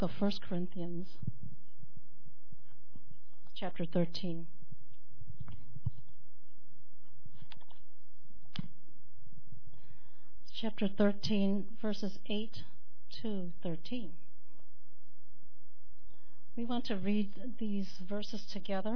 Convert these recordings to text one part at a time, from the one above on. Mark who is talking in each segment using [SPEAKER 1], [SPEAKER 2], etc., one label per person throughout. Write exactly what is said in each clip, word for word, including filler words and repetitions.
[SPEAKER 1] So First Corinthians chapter thirteen. Chapter thirteen, verses eight to thirteen. We want to read these verses together.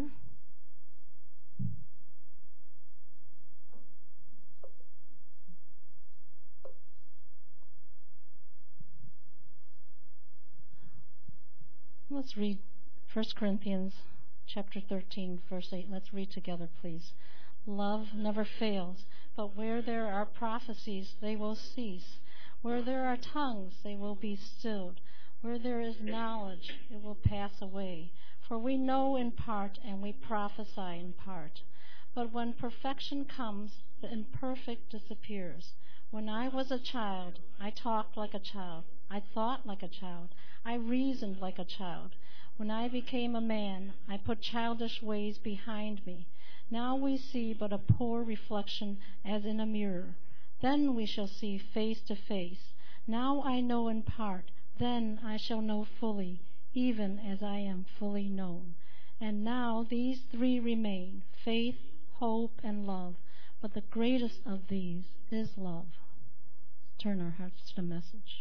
[SPEAKER 1] Let's read First Corinthians chapter thirteen, verse eight. Let's read together, please. Love never fails, but where there are prophecies, they will cease. Where there are tongues, they will be stilled. Where there is knowledge, it will pass away. For we know in part, and we prophesy in part. But when perfection comes, the imperfect disappears. When I was a child, I talked like a child. I thought like a child. I reasoned like a child. When I became a man, I put childish ways behind me. Now we see but a poor reflection as in a mirror. Then we shall see face to face. Now I know in part. Then I shall know fully, even as I am fully known. And now these three remain, faith, hope, and love. But the greatest of these is love. Turn our hearts to the message.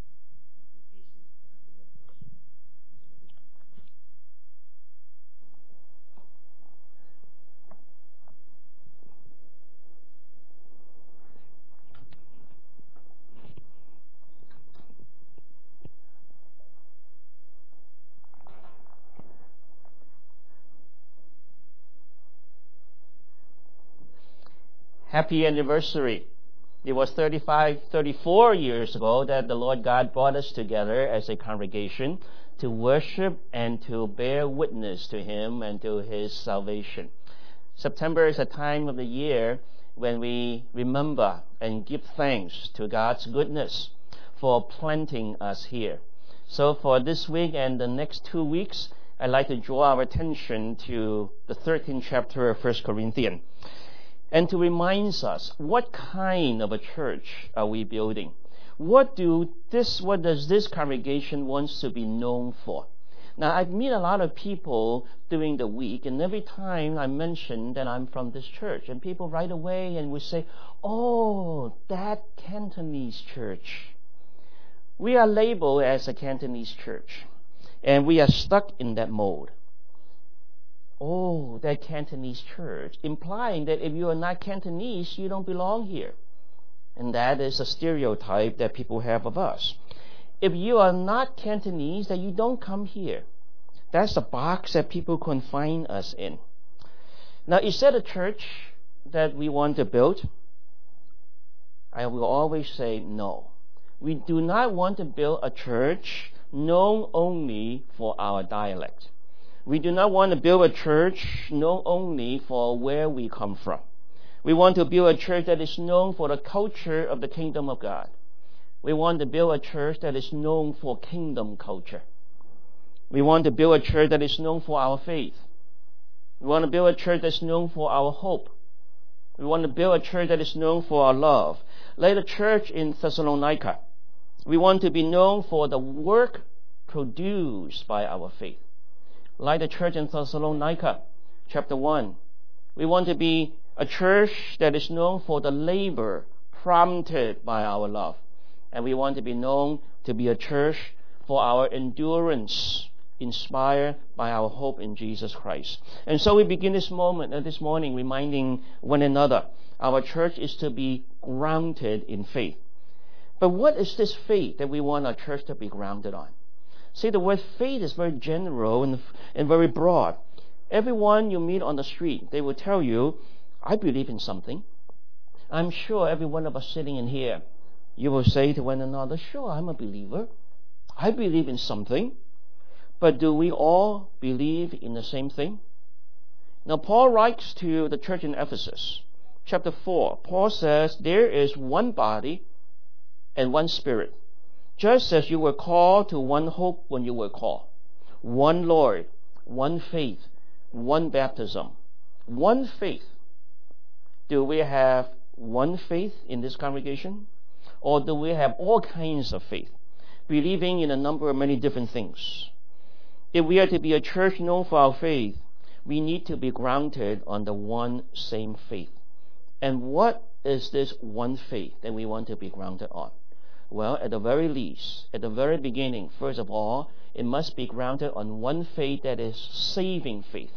[SPEAKER 2] Happy anniversary. It was thirty-five, thirty-four years ago that the Lord God brought us together as a congregation to worship and to bear witness to Him and to His salvation. September is a time of the year when we remember and give thanks to God's goodness for planting us here. So for this week and the next two weeks, I'd like to draw our attention to the thirteenth chapter of First Corinthians. And to remind us, what kind of a church are we building? What do this, what does this congregation wants to be known for? Now, I meet a lot of people during the week, and every time I mention that I'm from this church, and people right away and will say, "Oh, that Cantonese church." We are labeled as a Cantonese church, and we are stuck in that mode. Oh, that Cantonese church, implying that if you are not Cantonese, you don't belong here. And that is a stereotype that people have of us. If you are not Cantonese, that you don't come here. That's the box that people confine us in. Now, is that a church that we want to build? I will always say no. We do not want to build a church known only for our dialect. We do not want to build a church known only for where we come from. We want to build a church that is known for the culture of the kingdom of God. We want to build a church that is known for kingdom culture. We want to build a church that is known for our faith. We want to build a church that's known for our hope. We want to build a church that is known for our love. Like the church in Thessalonica, we want to be known for the work produced by our faith. Like the church in Thessalonica, chapter one, we want to be a church that is known for the labor prompted by our love. And we want to be known to be a church for our endurance, inspired by our hope in Jesus Christ. And so we begin this moment, uh, this morning, reminding one another, our church is to be grounded in faith. But what is this faith that we want our church to be grounded on? See, the word faith is very general and, and very broad. Everyone you meet on the street, they will tell you, "I believe in something." I'm sure every one of us sitting in here, you will say to one another, "Sure, I'm a believer. I believe in something." But do we all believe in the same thing? Now, Paul writes to the church in Ephesus, chapter four. Paul says, "There is one body and one spirit, just as you were called to one hope when you were called, one Lord, one faith, one baptism." One faith. Do we have one faith in this congregation? Or do we have all kinds of faith? believing in a number of many different things. If we are to be a church known for our faith, we need to be grounded on the one same faith. And what is this one faith that we want to be grounded on? Well, at the very least, at the very beginning, first of all, it must be grounded on one faith that is saving faith.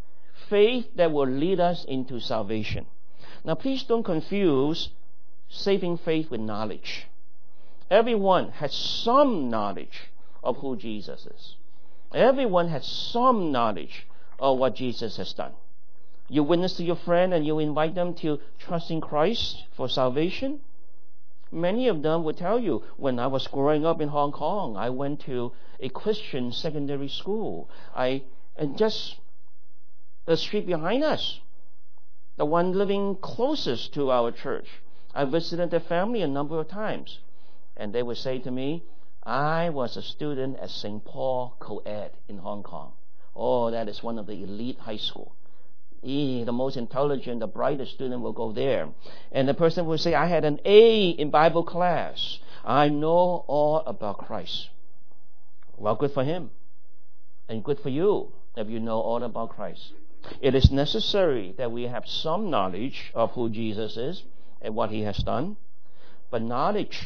[SPEAKER 2] Faith that will lead us into salvation. Now, please don't confuse saving faith with knowledge. Everyone has some knowledge of who Jesus is. Everyone has some knowledge of what Jesus has done. You witness to your friend and you invite them to trust in Christ for salvation. Many of them will tell you, when I was growing up in Hong Kong, I went to a Christian secondary school. I and just the street behind us, the one living closest to our church, I visited their family a number of times. And they would say to me, I was a student at Saint Paul Co-ed in Hong Kong. Oh, that is one of the elite high school. E, the most intelligent, the brightest student will go there. And the person will say, I had an A in Bible class. I know all about Christ. Well, good for him. And good for you if you know all about Christ. It is necessary that we have some knowledge of who Jesus is and what he has done. But knowledge,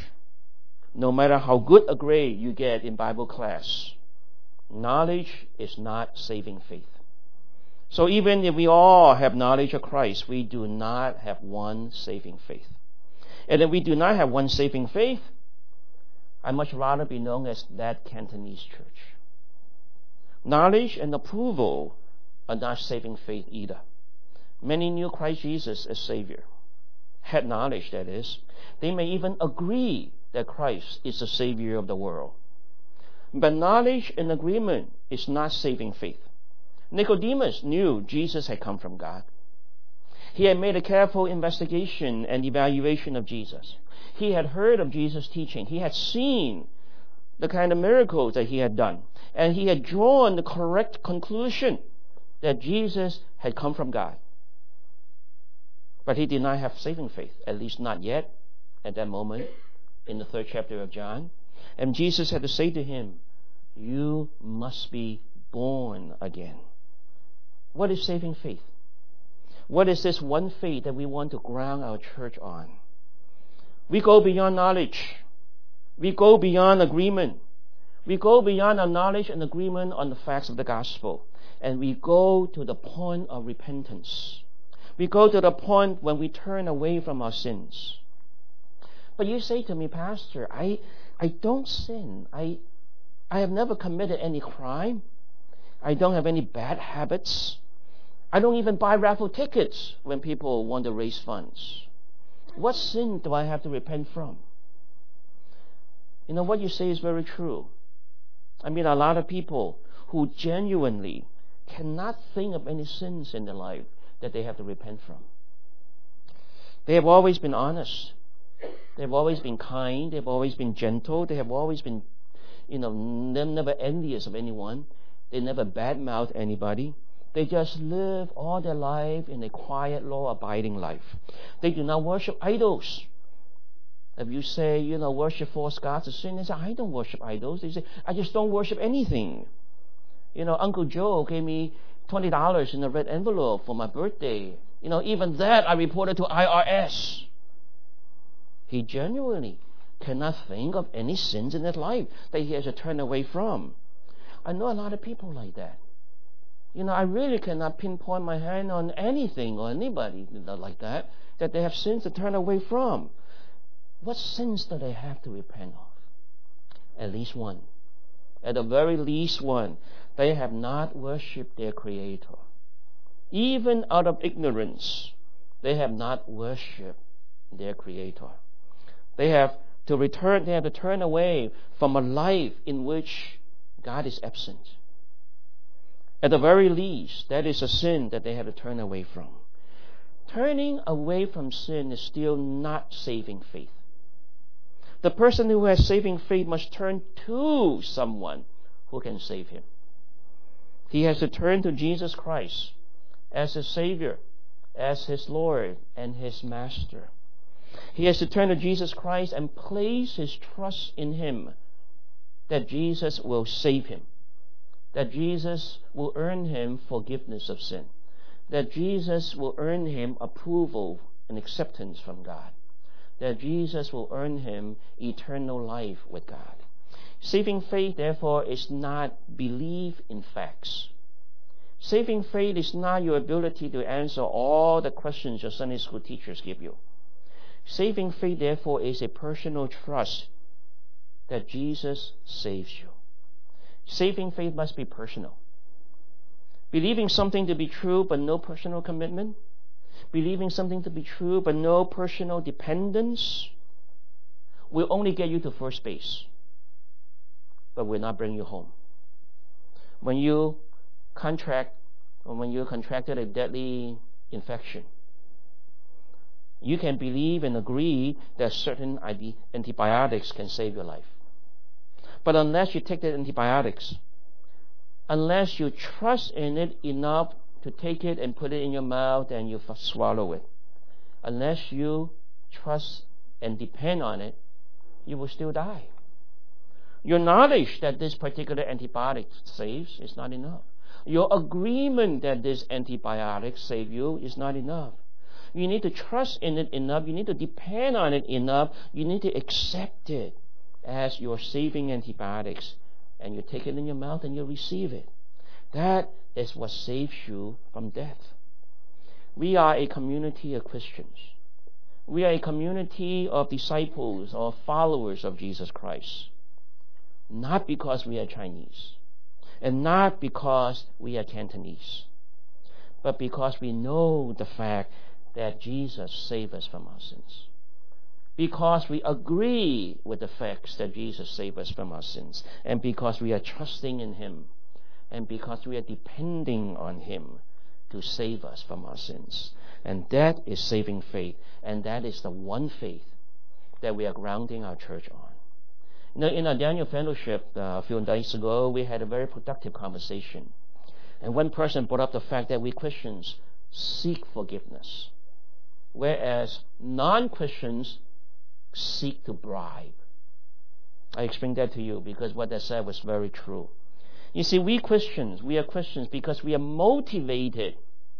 [SPEAKER 2] no matter how good a grade you get in Bible class, knowledge is not saving faith. So even if we all have knowledge of Christ, we do not have one saving faith. And if we do not have one saving faith, I'd much rather be known as that Cantonese church. Knowledge and approval are not saving faith either. Many knew Christ Jesus as Savior. Had knowledge, that is. They may even agree that Christ is the Savior of the world. But knowledge and agreement is not saving faith. Nicodemus knew Jesus had come from God. He had made a careful investigation and evaluation of Jesus. He had heard of Jesus' teaching. He had seen the kind of miracles that he had done. And he had drawn the correct conclusion that Jesus had come from God. But he did not have saving faith, at least not yet, at that moment, in the third chapter of John. And Jesus had to say to him, you must be born again. What is saving faith? What is this one faith that we want to ground our church on? We go beyond knowledge. We go beyond agreement. We go beyond our knowledge and agreement on the facts of the gospel. And we go to the point of repentance. We go to the point when we turn away from our sins. But you say to me, Pastor, I, I don't sin. I, I have never committed any crime. I don't have any bad habits. I don't even buy raffle tickets when people want to raise funds. What sin do I have to repent from? You know, what you say is very true. I mean, a lot of people who genuinely cannot think of any sins in their life that they have to repent from. They have always been honest. They have always been kind. They have always been gentle. They have always been, you know, never envious of anyone. They never badmouth anybody. They just live all their life in a quiet, law-abiding life. They do not worship idols. If you say, you know, worship false gods is sin, they say, I don't worship idols. They say, I just don't worship anything. You know, Uncle Joe gave me twenty dollars in a red envelope for my birthday. You know, even that I reported to I R S. He genuinely cannot think of any sins in his life that he has to turn away from. I know a lot of people like that. You know, I really cannot pinpoint my hand on anything or anybody like that, that they have sins to turn away from. What sins do they have to repent of? At least one. At the very least one. They have not worshipped their Creator. Even out of ignorance, they have not worshipped their Creator. They have to return, they have to turn away from a life in which God is absent. At the very least, that is a sin that they have to turn away from. Turning away from sin is still not saving faith. The person who has saving faith must turn to someone who can save him. He has to turn to Jesus Christ as his Savior, as his Lord and his Master. He has to turn to Jesus Christ and place his trust in him that Jesus will save him, that Jesus will earn him forgiveness of sin, that Jesus will earn him approval and acceptance from God, that Jesus will earn him eternal life with God. Saving faith, therefore, is not belief in facts. Saving faith is not your ability to answer all the questions your Sunday school teachers give you. Saving faith, therefore, is a personal trust that Jesus saves you. Saving faith must be personal. Believing something to be true but no personal commitment, believing something to be true but no personal dependence, will only get you to first base, but will not bring you home. When you contract, or when you contracted a deadly infection, you can believe and agree that certain antibiotics can save your life. But unless you take the antibiotics, unless you trust in it enough to take it and put it in your mouth and you swallow it, unless you trust and depend on it, you will still die. Your knowledge that this particular antibiotic saves is not enough. Your agreement that this antibiotic saves you is not enough. You need to trust in it enough. You need to depend on it enough. You need to accept it as your saving antibiotics. And you take it in your mouth and you receive it. That is what saves you from death. We are a community of Christians. We are a community of disciples or followers of Jesus Christ. Not because we are Chinese. And not because we are Cantonese. But because we know the fact that Jesus saved us from our sins. Because we agree with the facts that Jesus saved us from our sins. And because we are trusting in him. And because we are depending on him to save us from our sins. And that is saving faith. And that is the one faith that we are grounding our church on. You know, in our Daniel Fellowship uh, a few days ago, we had a very productive conversation. And one person brought up the fact that we Christians seek forgiveness, whereas non-Christians seek to bribe. I explained that to you because what I said was very true. You see, we Christians, we are Christians because we are motivated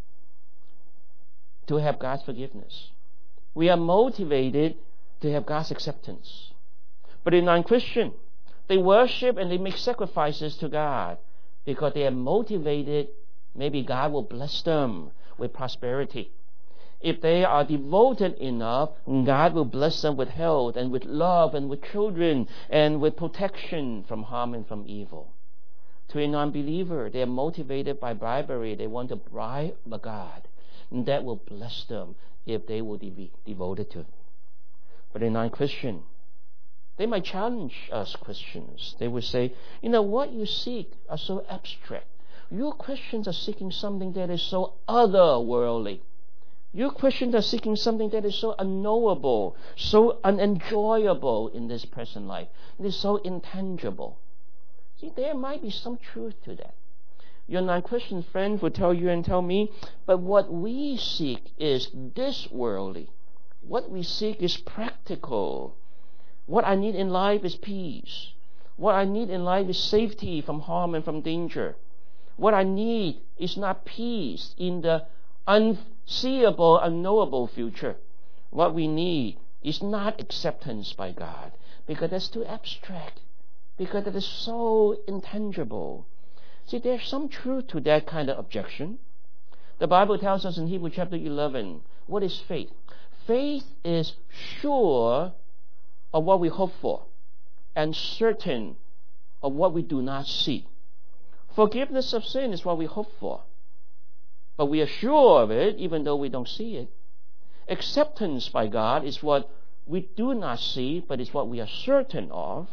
[SPEAKER 2] to have God's forgiveness. We are motivated to have God's acceptance. But in non-Christian, they worship and they make sacrifices to God because they are motivated. Maybe God will bless them with prosperity. If they are devoted enough, God will bless them with health and with love and with children and with protection from harm and from evil. To a non-believer, they are motivated by bribery. They want to bribe the God, and that will bless them if they will be devoted to it. But a non-Christian, they might challenge us Christians. They would say, you know, what you seek are so abstract. You Christians are seeking something that is so otherworldly. You Christians are seeking something that is so unknowable, so unenjoyable in this present life. It is so intangible. See, there might be some truth to that. Your non-Christian friends will tell you and tell me, but what we seek is this worldly. What we seek is practical. What I need in life is peace. What I need in life is safety from harm and from danger. What I need is not peace in the unseeable, unknowable future. What we need is not acceptance by God, because that's too abstract, because it is so intangible. See, there's some truth to that kind of objection. The Bible tells us in Hebrews chapter eleven, what is faith? Faith is sure of what we hope for and certain of what we do not see. Forgiveness of sin is what we hope for, but we are sure of it even though we don't see it. Acceptance by God is what we do not see, but is what we are certain of.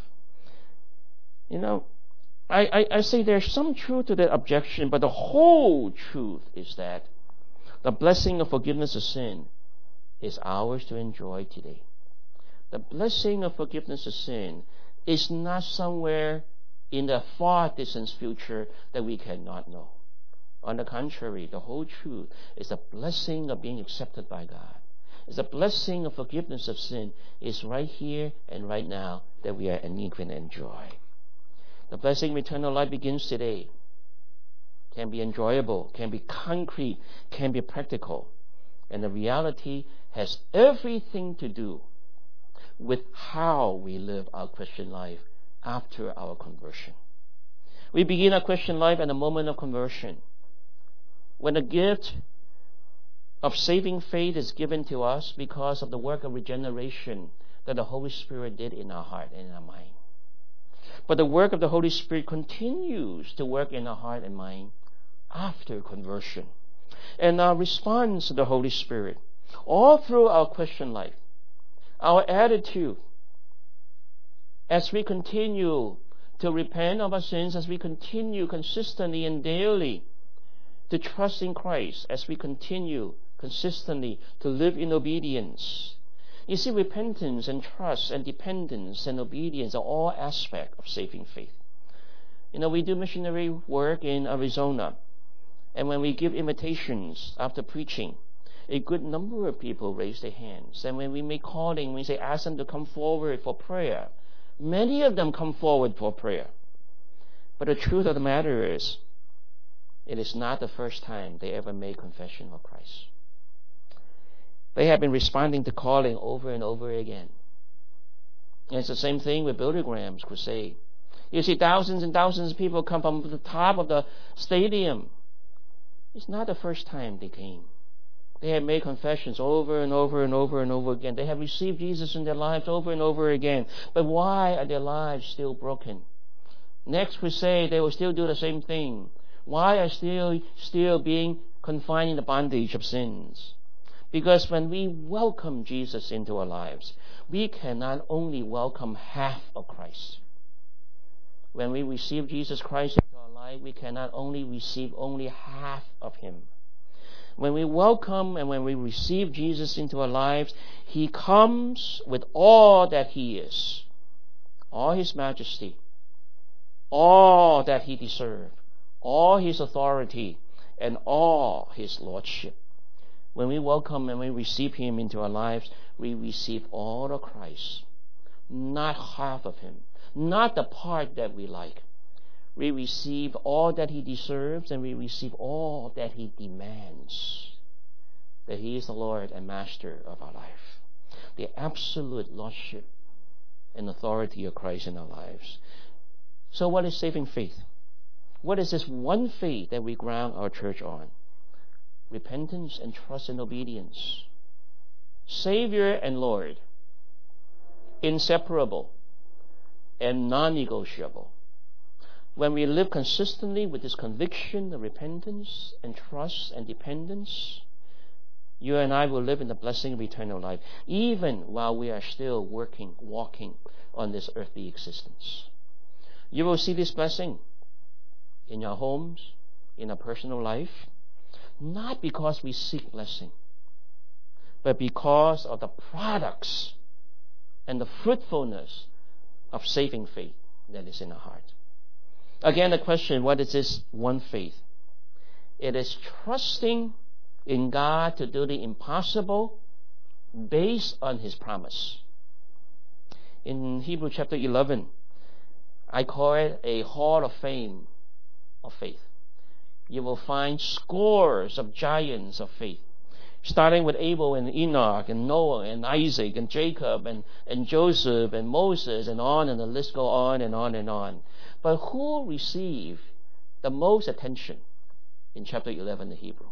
[SPEAKER 2] You know, I, I, I say there's some truth to that objection, but the whole truth is that the blessing of forgiveness of sin is ours to enjoy today. The blessing of forgiveness of sin is not somewhere in the far distant future that we cannot know. On the contrary, the whole truth is the blessing of being accepted by God. It's the blessing of forgiveness of sin is right here and right now that we are and can enjoy. The blessing of eternal life begins today. Can be enjoyable, can be concrete, can be practical. And the reality has everything to do with how we live our Christian life after our conversion. We begin our Christian life at the moment of conversion, when the gift of saving faith is given to us because of the work of regeneration that the Holy Spirit did in our heart and in our mind. But the work of the Holy Spirit continues to work in our heart and mind after conversion. And our response to the Holy Spirit, all through our Christian life, our attitude, as we continue to repent of our sins, as we continue consistently and daily to trust in Christ, as we continue consistently to live in obedience. You see, repentance and trust and dependence and obedience are all aspects of saving faith. You know, we do missionary work in Arizona, and when we give invitations after preaching, a good number of people raise their hands. And when we make calling, we say, ask them to come forward for prayer. Many of them come forward for prayer. But the truth of the matter is, it is not the first time they ever made confession of Christ. They have been responding to calling over and over again. And it's the same thing with Billy Graham's crusade. You see thousands and thousands of people come from the top of the stadium. It's not the first time they came. They have made confessions over and over and over and over again. They have received Jesus in their lives over and over again. But why are their lives still broken? Next crusade, they will still do the same thing. Why are still still being confined in the bondage of sins? Because when we welcome Jesus into our lives, we cannot only welcome half of Christ. When we receive Jesus Christ into our life, we cannot only receive only half of Him. When we welcome and when we receive Jesus into our lives, He comes with all that He is, all His majesty, all that He deserves, all His authority, and all His lordship. When we welcome and we receive Him into our lives, we receive all of Christ, not half of Him, not the part that we like. We receive all that He deserves, and we receive all that He demands. That He is the Lord and Master of our life. The absolute lordship and authority of Christ in our lives. So what is saving faith? What is this one faith that we ground our church on? Repentance and trust and obedience. Savior and Lord. Inseparable and non-negotiable. When we live consistently with this conviction of repentance and trust and dependence, you and I will live in the blessing of eternal life, even while we are still working, walking on this earthly existence. You will see this blessing in your homes, in our personal life, not because we seek blessing, but because of the products and the fruitfulness of saving faith that is in our heart. Again, the question, what is this one faith? It is trusting in God to do the impossible based on His promise. In Hebrews chapter eleven, I call it a hall of fame of faith. You will find scores of giants of faith, starting with Abel and Enoch and Noah and Isaac and Jacob and, and Joseph and Moses and on, and the list go on and on and on. But who received the most attention in chapter eleven of Hebrew?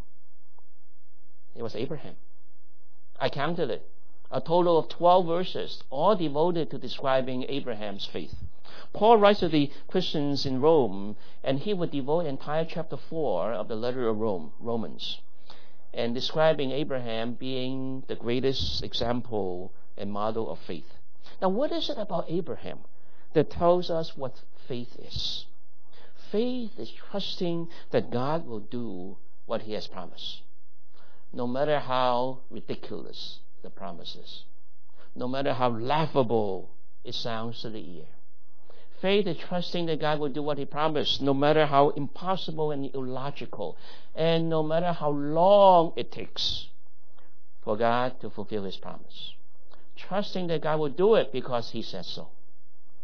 [SPEAKER 2] It was Abraham. I counted it. A total of twelve verses, all devoted to describing Abraham's faith. Paul writes to the Christians in Rome, and he would devote entire chapter four of the letter of Rome, Romans, and describing Abraham being the greatest example and model of faith. Now, what is it about Abraham that tells us what faith is? Faith is trusting that God will do what He has promised, no matter how ridiculous the promise is, no matter how laughable it sounds to the ear. Faith is trusting that God will do what He promised, no matter how impossible and illogical, and no matter how long it takes for God to fulfill His promise. Trusting that God will do it because He said so.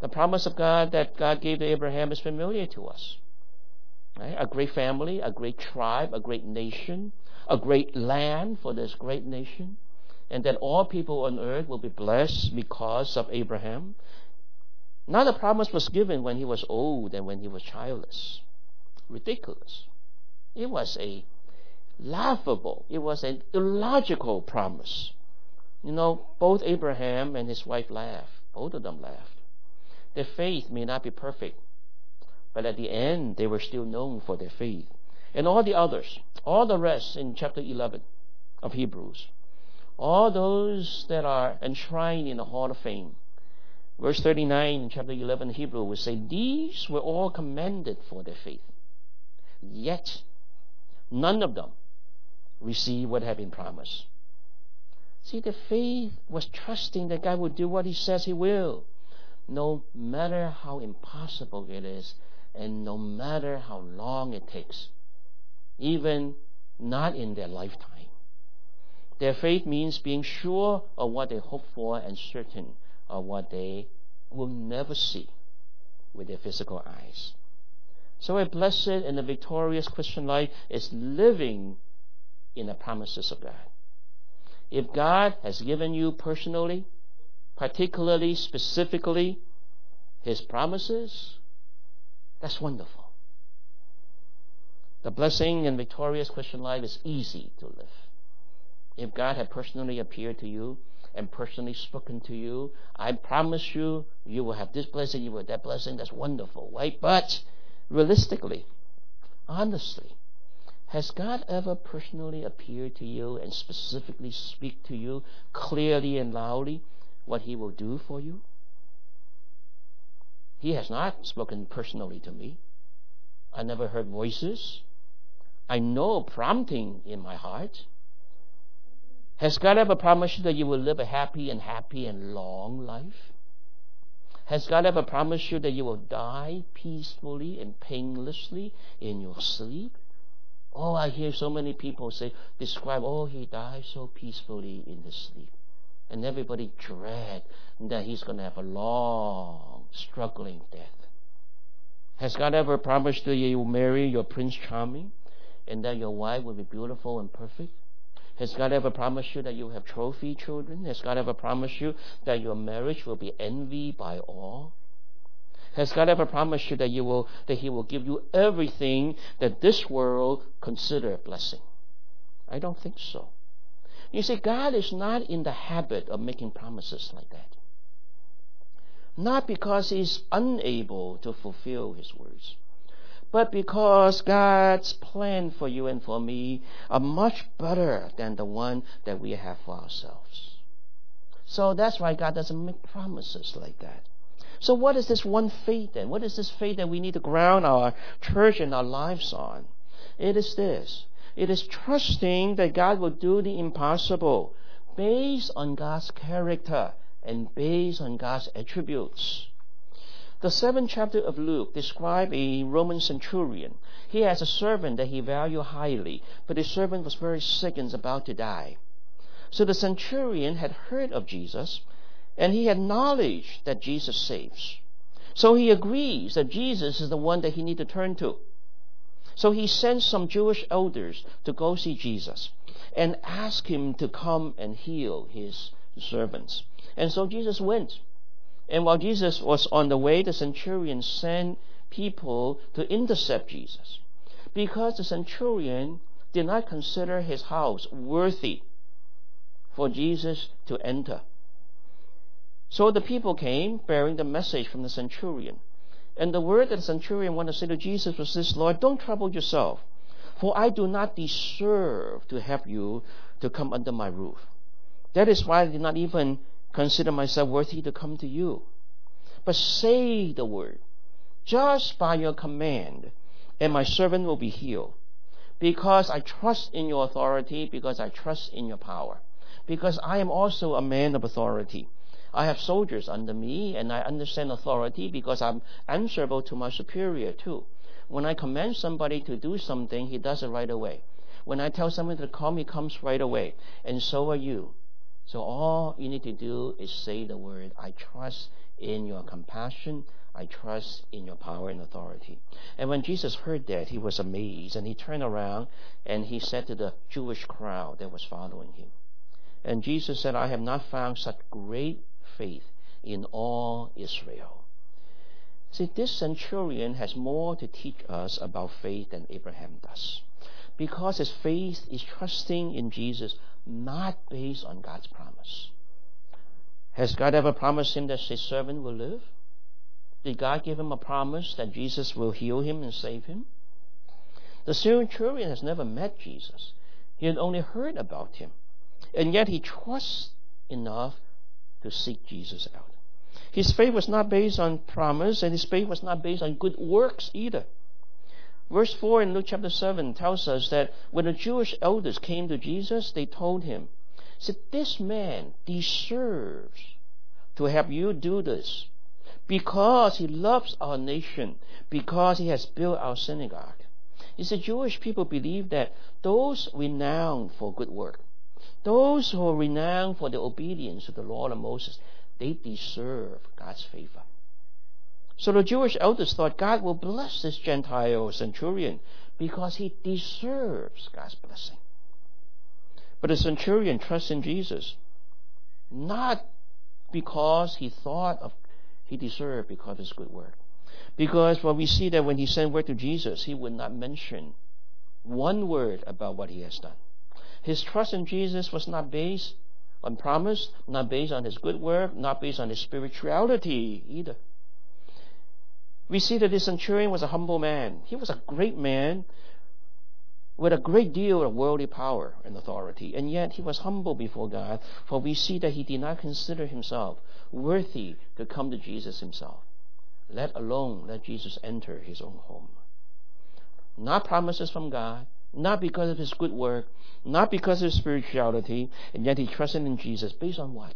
[SPEAKER 2] The promise of God that God gave to Abraham is familiar to us. Right? A great family, a great tribe, a great nation, a great land for this great nation, and that all people on earth will be blessed because of Abraham. Now the promise was given when he was old and when he was childless. Ridiculous. It was a laughable, it was an illogical promise. You know, both Abraham and his wife laughed. Both of them laughed. Their faith may not be perfect, but at the end, they were still known for their faith. And all the others, all the rest in chapter eleven of Hebrews, all those that are enshrined in the Hall of Fame. Verse thirty-nine in chapter eleven of Hebrews will say, these were all commended for their faith. Yet, none of them received what had been promised. See, the faith was trusting that God will do what He says He will, no matter how impossible it is, and no matter how long it takes, even not in their lifetime. Their faith means being sure of what they hope for and certain of what they will never see with their physical eyes. So a blessed and a victorious Christian life is living in the promises of God. If God has given you personally, particularly, specifically, His promises, that's wonderful. The blessing and victorious Christian life is easy to live. If God had personally appeared to you and personally spoken to you, I promise you, you will have this blessing, you will have that blessing, that's wonderful, right? But realistically, honestly, has God ever personally appeared to you and specifically speak to you clearly and loudly what He will do for you? He has not spoken personally to me. I never heard voices. I know prompting in my heart. Has God ever promised you that you will live a happy and happy and long life? Has God ever promised you that you will die peacefully and painlessly in your sleep? Oh, I hear so many people say, describe, oh, he died so peacefully in his sleep. And everybody dread that he's going to have a long, struggling death. Has God ever promised that you will marry your Prince Charming and that your wife will be beautiful and perfect? Has God ever promised you that you will have trophy children? Has God ever promised you that your marriage will be envied by all? Has God ever promised you that you will that He will give you everything that this world consider a blessing? I don't think so. You see, God is not in the habit of making promises like that. Not because He's unable to fulfill His words, but because God's plan for you and for me are much better than the one that we have for ourselves. So that's why God doesn't make promises like that. So what is this one faith then? What is this faith that we need to ground our church and our lives on? It is this. It is trusting that God will do the impossible based on God's character and based on God's attributes. The seventh chapter of Luke describes a Roman centurion. He has a servant that he valued highly, but his servant was very sick and was about to die. So the centurion had heard of Jesus, and he had knowledge that Jesus saves. So he agrees that Jesus is the one that he needs to turn to. So he sends some Jewish elders to go see Jesus and ask him to come and heal his servants. And so Jesus went. And while Jesus was on the way, the centurion sent people to intercept Jesus, because the centurion did not consider his house worthy for Jesus to enter. So the people came bearing the message from the centurion. And the word that the centurion wanted to say to Jesus was this: Lord, don't trouble yourself, for I do not deserve to have you to come under my roof. That is why I did not even consider myself worthy to come to you. But say the word, just by your command, and my servant will be healed. Because I trust in your authority, because I trust in your power. Because I am also a man of authority. I have soldiers under me, and I understand authority because I'm answerable to my superior too. When I command somebody to do something, he does it right away. When I tell someone to come, he comes right away. And so are you. So all you need to do is say the word, I trust in your compassion. I trust in your power and authority. And when Jesus heard that, he was amazed, and he turned around and he said to the Jewish crowd that was following him. And Jesus said, I have not found such great faith in all Israel. See, this centurion has more to teach us about faith than Abraham does. Because his faith is trusting in Jesus, not based on God's promise. Has God ever promised him that his servant will live? Did God give him a promise that Jesus will heal him and save him? The centurion has never met Jesus. He had only heard about him. And yet he trusts enough to seek Jesus out. His faith was not based on promise, and his faith was not based on good works either. Verse four in Luke chapter seven tells us that when the Jewish elders came to Jesus, they told him, said, this man deserves to have you do this because he loves our nation, because he has built our synagogue. You see, Jewish people believe that those renowned for good work, those who are renowned for their obedience to the law of Moses, they deserve God's favor. So the Jewish elders thought God will bless this Gentile centurion because he deserves God's blessing. But the centurion trusts in Jesus, not because he thought of he deserved because of his good work. Because well, we see that when he sent word to Jesus, he would not mention one word about what he has done. His trust in Jesus was not based on promise, not based on his good work, not based on his spirituality either. We see that this centurion was a humble man. He was a great man with a great deal of worldly power and authority, and yet he was humble before God, for we see that he did not consider himself worthy to come to Jesus himself, let alone let Jesus enter his own home. Not promises from God, not because of his good work, not because of his spirituality, and yet he trusted in Jesus. Based on what?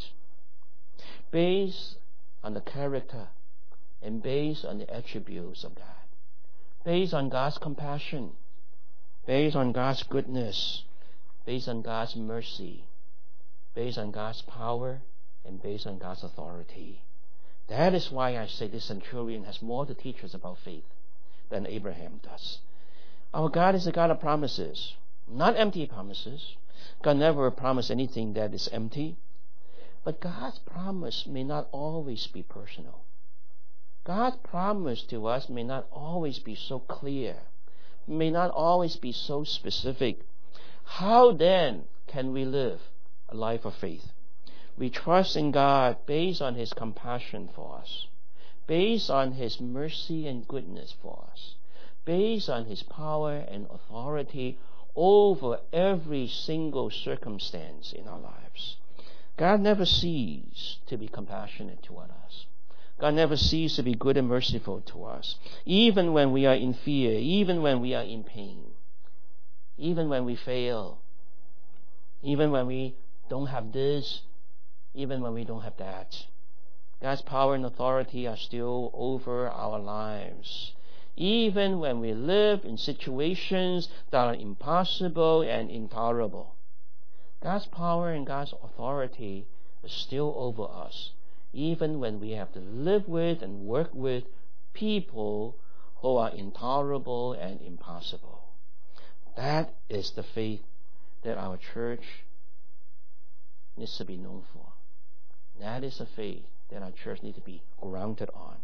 [SPEAKER 2] Based on the character and based on the attributes of God. Based on God's compassion, based on God's goodness, based on God's mercy, based on God's power, and based on God's authority. That is why I say this centurion has more to teach us about faith than Abraham does. Our God is a God of promises, not empty promises. God never promised anything that is empty. But God's promise may not always be personal. God's promise to us may not always be so clear, may not always be so specific. How then can we live a life of faith? We trust in God based on his compassion for us, based on his mercy and goodness for us, based on his power and authority over every single circumstance in our lives. God never ceases to be compassionate toward us. God never ceases to be good and merciful to us, even when we are in fear, even when we are in pain, even when we fail, even when we don't have this, even when we don't have that. God's power and authority are still over our lives, even when we live in situations that are impossible and intolerable. God's power and God's authority is still over us, even when we have to live with and work with people who are intolerable and impossible. That is the faith that our church needs to be known for. That is the faith that our church needs to be grounded on.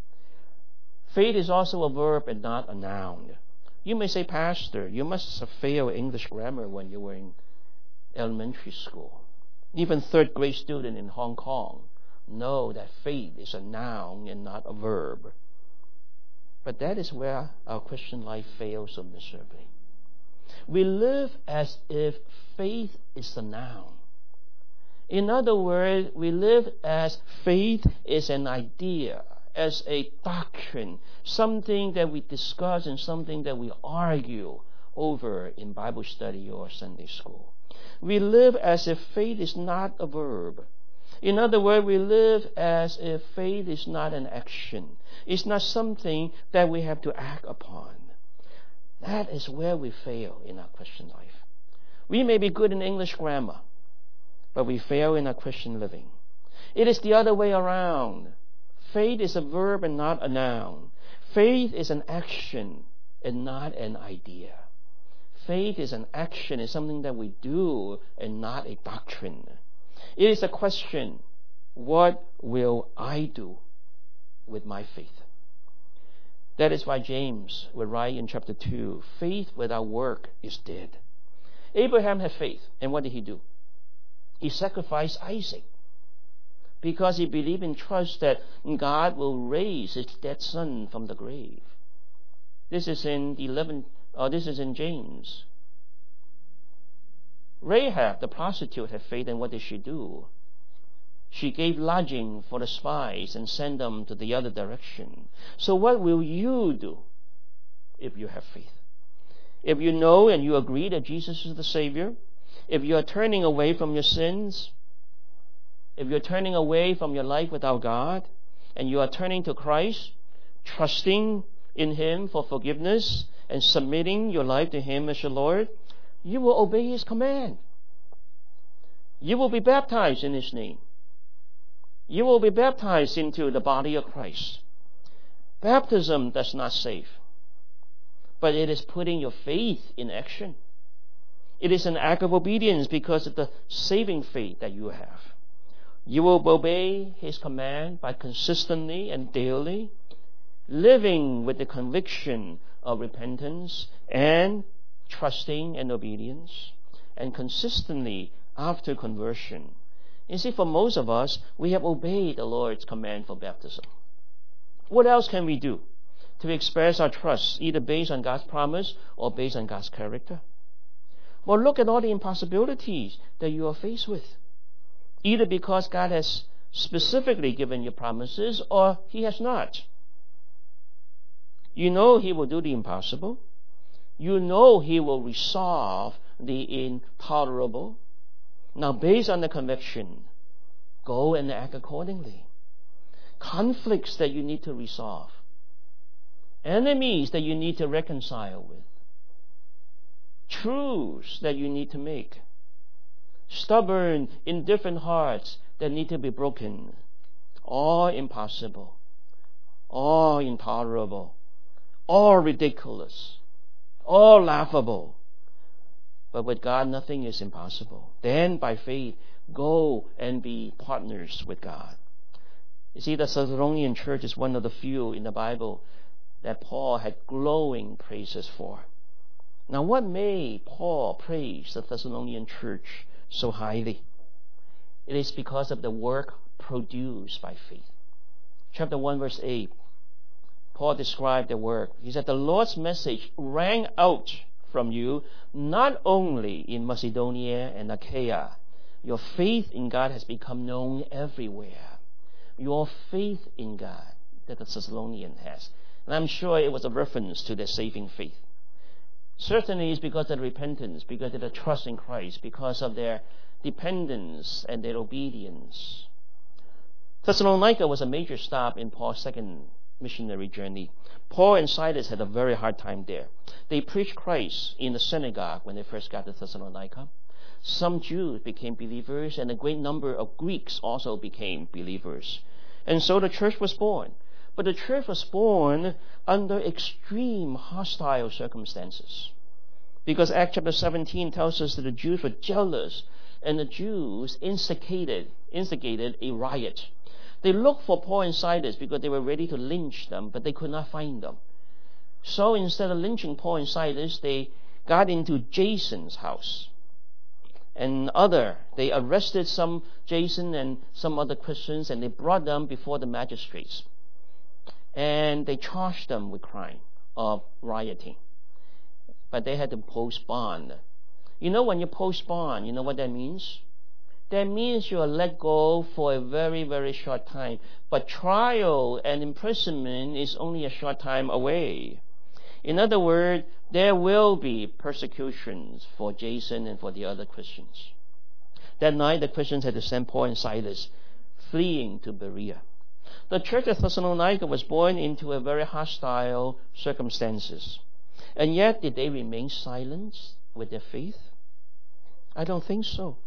[SPEAKER 2] Faith is also a verb and not a noun. You may say, Pastor, you must have failed English grammar when you were in elementary school. Even third grade student in Hong Kong know that faith is a noun and not a verb. But that is where our Christian life fails so miserably. We live as if faith is a noun. In other words, we live as faith is an idea, as a doctrine, something that we discuss and something that we argue over in Bible study or Sunday school. We live as if faith is not a verb. In other words, we live as if faith is not an action. It's not something that we have to act upon. That is where we fail in our Christian life. We may be good in English grammar. but we fail in our Christian living. It is the other way around. Faith is a verb and not a noun. Faith is an action and not an idea. Faith is an action, it's something that we do and not a doctrine. It is a question, what will I do with my faith? That is why James would write in chapter two, faith without work is dead. Abraham had faith, and what did he do? He sacrificed Isaac because he believed and trust that God will raise his dead son from the grave. This is in eleven. Uh, this is in James. Rahab, the prostitute, had faith, and what did she do? She gave lodging for the spies and sent them to the other direction. So what will you do if you have faith? If you know and you agree that Jesus is the Savior, if you are turning away from your sins, if you're turning away from your life without God, and you are turning to Christ, trusting in Him for forgiveness, and submitting your life to Him as your Lord, you will obey His command. You will be baptized in His name. You will be baptized into the body of Christ. Baptism does not save, but it is putting your faith in action. It is an act of obedience because of the saving faith that you have. You will obey His command by consistently and daily living with the conviction of repentance and trusting and obedience, and consistently after conversion. You see, for most of us, we have obeyed the Lord's command for baptism. What else can we do to express our trust, either based on God's promise or based on God's character? Well, look at all the impossibilities that you are faced with, either because God has specifically given you promises or He has not. You know He will do the impossible. You know He will resolve the intolerable. Now, based on the conviction, go and act accordingly. Conflicts that you need to resolve. Enemies that you need to reconcile with. Truths that you need to make. Stubborn, indifferent hearts that need to be broken. All impossible. All intolerable. All ridiculous. All laughable. But with God, nothing is impossible. Then, by faith, go and be partners with God. You see, the Thessalonian church is one of the few in the Bible that Paul had glowing praises for. Now, what made Paul praise the Thessalonian church so highly? It is because of the work produced by faith. Chapter one, verse eight, Paul described the work. He said, the Lord's message rang out from you, not only in Macedonia and Achaia. Your faith in God has become known everywhere. Your faith in God that the Thessalonian has. And I'm sure it was a reference to their saving faith. Certainly it's because of their repentance, because of their trust in Christ, because of their dependence and their obedience. Thessalonica was a major stop in Paul's second missionary journey. Paul and Silas had a very hard time there. They preached Christ in the synagogue when they first got to Thessalonica. Some Jews became believers, and a great number of Greeks also became believers. And so the church was born. But the church was born under extreme hostile circumstances. Because Acts chapter seventeen tells us that the Jews were jealous, and the Jews instigated, instigated a riot. They looked for Paul and Silas because they were ready to lynch them, but they could not find them. So instead of lynching Paul and Silas, they got into Jason's house. And other, they arrested some Jason and some other Christians, and they brought them before the magistrates. And they charged them with crime of rioting. But they had to post bond. You know, when you post bond, you know what that means? That means you are let go for a very, very short time. But trial and imprisonment is only a short time away. In other words, there will be persecutions for Jason and for the other Christians. That night, the Christians had to send Paul and Silas fleeing to Berea. The church of Thessalonica was born into a very hostile circumstances. And yet, did they remain silent with their faith? I don't think so.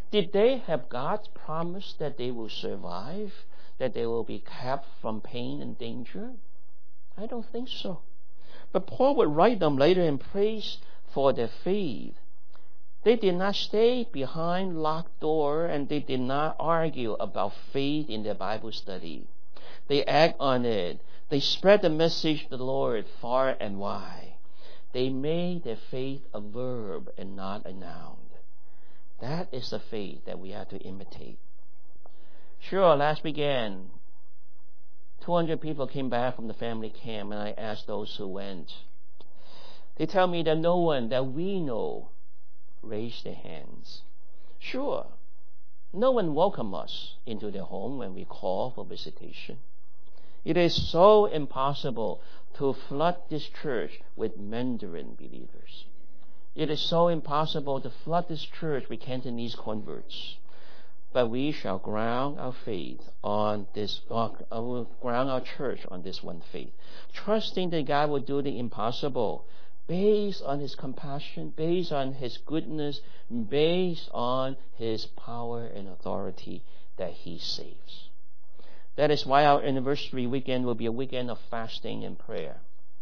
[SPEAKER 2] Did they have God's promise that they will survive, that they will be kept from pain and danger? I don't think so. But Paul would write them later in praise for their faith. They did not stay behind locked door, and they did not argue about faith in their Bible study. They act on it. They spread the message of the Lord far and wide. They made their faith a verb and not a noun. That is the faith that we have to imitate. Sure, last weekend, two hundred people came back from the family camp, and I asked those who went. They tell me that no one that we know raised their hands. Sure, no one welcomed us into their home when we call for visitation. It is so impossible to flood this church with Mandarin believers. It is so impossible to flood this church with Cantonese converts. But we shall ground our faith on this, uh, ground our church on this one faith, trusting that God will do the impossible, based on His compassion, based on His goodness, based on His power and authority that He saves. That is why our anniversary weekend will be a weekend of fasting and prayer.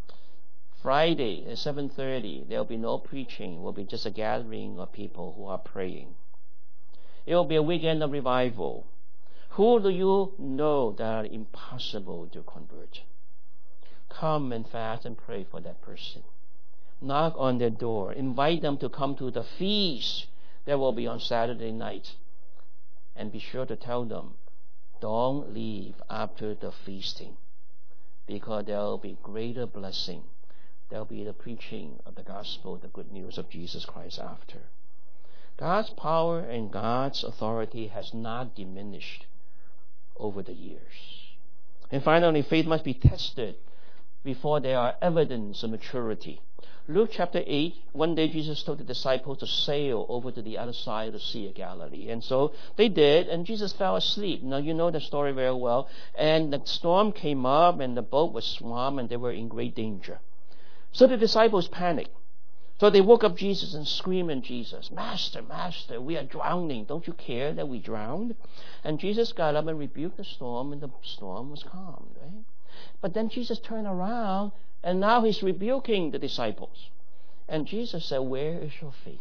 [SPEAKER 2] Friday at seven thirty, there will be no preaching. It will be just a gathering of people who are praying. It will be a weekend of revival. Who do you know that are impossible to convert? Come and fast and pray for that person. Knock on their door. Invite them to come to the feast that will be on Saturday night. And be sure to tell them, don't leave after the feasting, because there will be greater blessing. There will be the preaching of the gospel, the good news of Jesus Christ after. God's power and God's authority has not diminished over the years. And finally, faith must be tested before there are evidence of maturity. Luke chapter eight, one day Jesus told the disciples to sail over to the other side of the Sea of Galilee. And so they did, and Jesus fell asleep. Now, you know the story very well. And the storm came up, and the boat was swamped, and they were in great danger. So the disciples panicked. So they woke up Jesus and screamed at Jesus, Master, Master, we are drowning. Don't you care that we drowned? And Jesus got up and rebuked the storm, and the storm was calmed, right? But then Jesus turned around, and now He's rebuking the disciples. And Jesus said, where is your faith?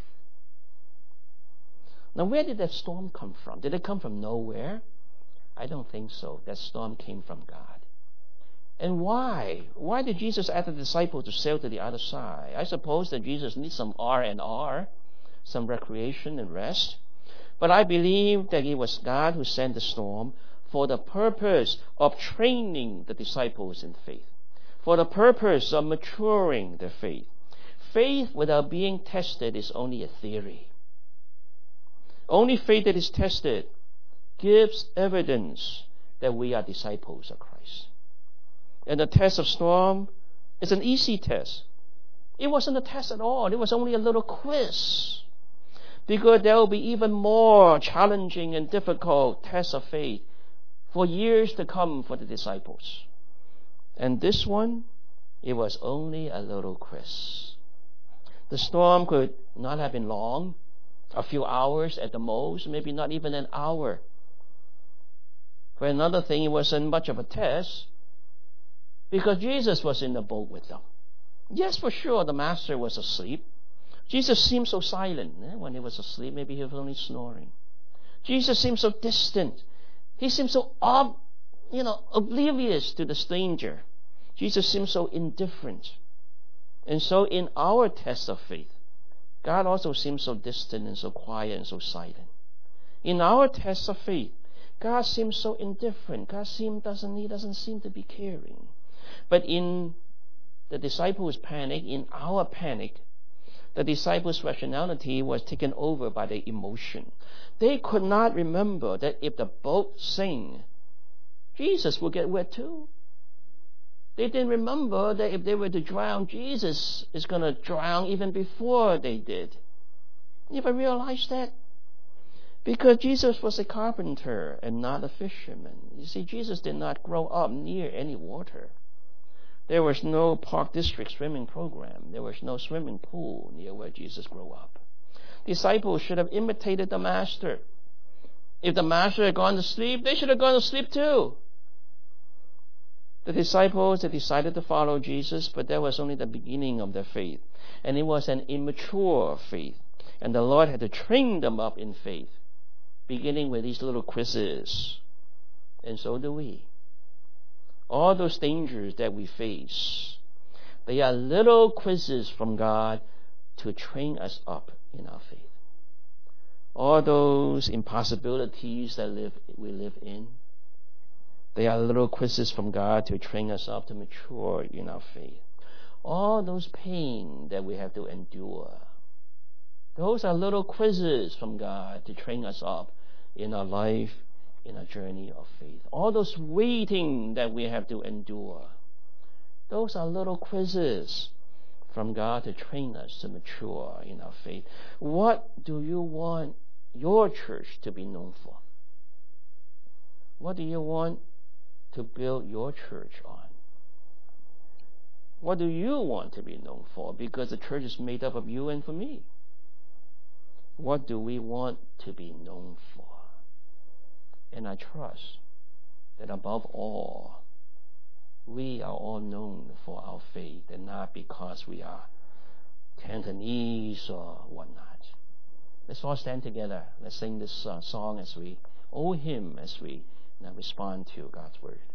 [SPEAKER 2] Now, where did that storm come from? Did it come from nowhere? I don't think so. That storm came from God. And why? Why did Jesus ask the disciples to sail to the other side? I suppose that Jesus needs some R and R, some recreation and rest. But I believe that it was God who sent the storm for the purpose of training the disciples in faith, for the purpose of maturing their faith. Faith without being tested is only a theory. Only faith that is tested gives evidence that we are disciples of Christ. And the test of storm is an easy test. It wasn't a test at all. It was only a little quiz. Because there will be even more challenging and difficult tests of faith for years to come for the disciples. And this one, it was only a little quiz. The storm could not have been long, a few hours at the most, maybe not even an hour. For another thing, it wasn't much of a test, because Jesus was in the boat with them. Yes, for sure, the Master was asleep. Jesus seemed so silent eh? when He was asleep. Maybe He was only snoring. Jesus seemed so distant. He seemed so ob- you know, oblivious to the stranger. Jesus seemed so indifferent. And so in our test of faith, God also seems so distant and so quiet and so silent. In our test of faith, God seems so indifferent. God seem, doesn't, he doesn't seem to be caring. But in the disciples' panic, in our panic, the disciples' rationality was taken over by their emotion. They could not remember that if the boat sank, Jesus would get wet too. They didn't remember that if they were to drown, Jesus is going to drown even before they did. You ever realize that? Because Jesus was a carpenter and not a fisherman. You see, Jesus did not grow up near any water. There was no Park District swimming program. There was no swimming pool near where Jesus grew up. disciples should have imitated the Master. If the Master had gone to sleep, they should have gone to sleep too. The disciples, they decided to follow Jesus, but that was only the beginning of their faith. And it was an immature faith. And the Lord had to train them up in faith, beginning with these little quizzes. And so do we. All those dangers that we face, they are little quizzes from God to train us up in our faith. All those impossibilities that live, we live in, they are little quizzes from God to train us up to mature in our faith. All those pain that we have to endure, those are little quizzes from God to train us up in our life, in our journey of faith. All those waiting that we have to endure, those are little quizzes from God to train us to mature in our faith. What do you want your church to be known for? What do you want to build your church on? What do you want to be known for? Because the church is made up of you and for me. What do we want to be known for? And I trust that above all, we are all known for our faith and not because we are Cantonese or whatnot. Let's all stand together. Let's sing this uh, song as we, owe him as we now respond to God's word.